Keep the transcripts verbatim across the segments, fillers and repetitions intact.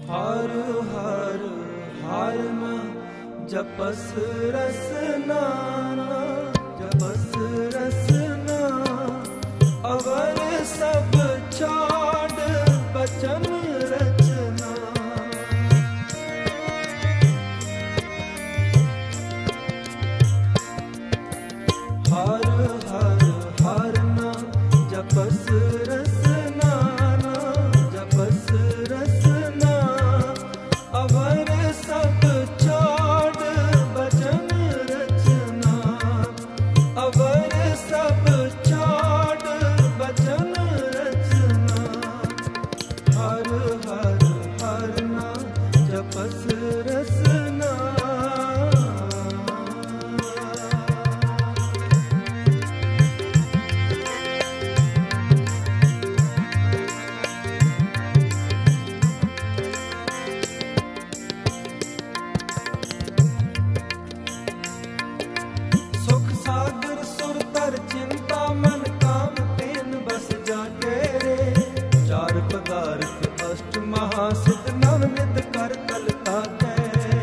हर हर हर न जपस रसना जपस रसना अवर सब छाड़ बचन रचना। हर हर हर न जपस रसना जपस रसना अवर सब छाड़ बचन रचना अवर सब छाड़ बचन रचना। हर हर हर न जपस रसना। चिंता मन काम तेन बस जाके रे चार पदार्थ अष्ट महासिद्ध नवनिध कर कलता है।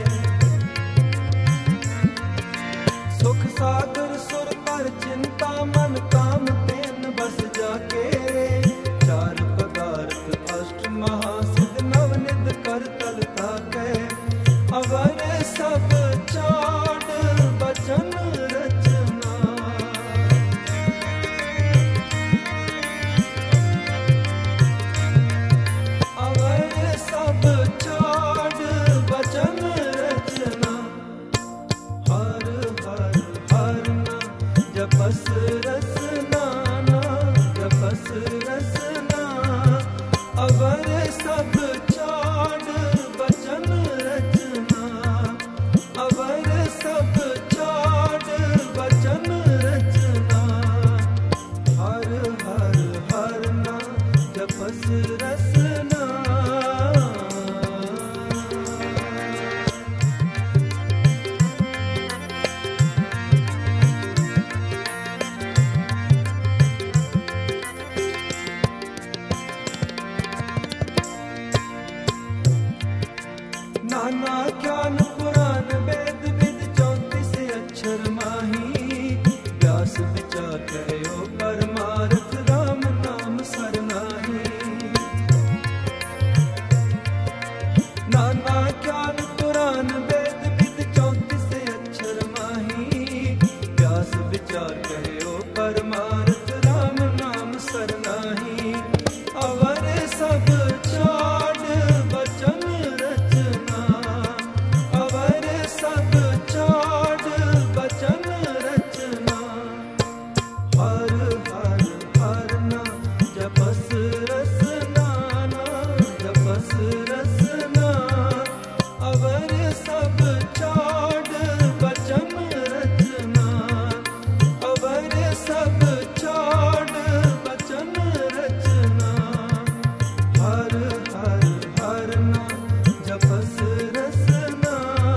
सुख सागर सुर पर चिंता मन काम तेन बस जाके रे चार पदार्थ अष्ट महासिद्ध नवनिध कर कलता है। अवर सब छाड़ बचन रचना सब छाड़ बचन रचना। हर हर हर न जपस रसना जपस रसना अवर सब छाड़ बचन रचना अवर सब छाड़ बचन रचना। हर हर हर न जपस रसना। नाना ज्ञान पुराण वेद विद चौंतीस अक्षर माही व्यास विचार कहो परमार्थ राम नाम सरनाही। नाना ज्ञान पुराण वेद विद चौंतीस अक्षर माही व्यास विचार कहो परमार्थ राम नाम सरनाही। अवर सब छाड़ बचन रचना अवर सब छाड़ बचन रचना। हर हर हर न जपस रसना जपस रसना अवर सब छाड़ बचन रचना अवर सब छाड़ बचन रचना। हर हर हर न जपस रसना।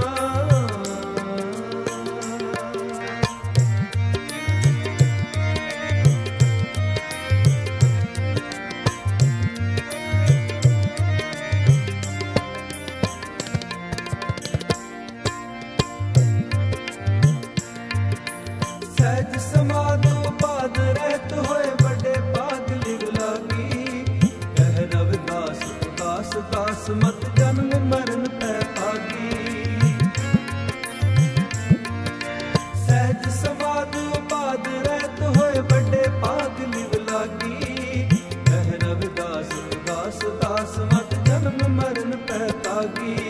सहज समाधो पाद रहत होए बड़े पाग लिव लागी। कह रविदास उदास दास मत जन्म मरण पै भागी। सहज समाधो पाद रहत होए बड़े पाग लिव लागी। कह रविदास उदास दास मत जन्म मरण पै भागी।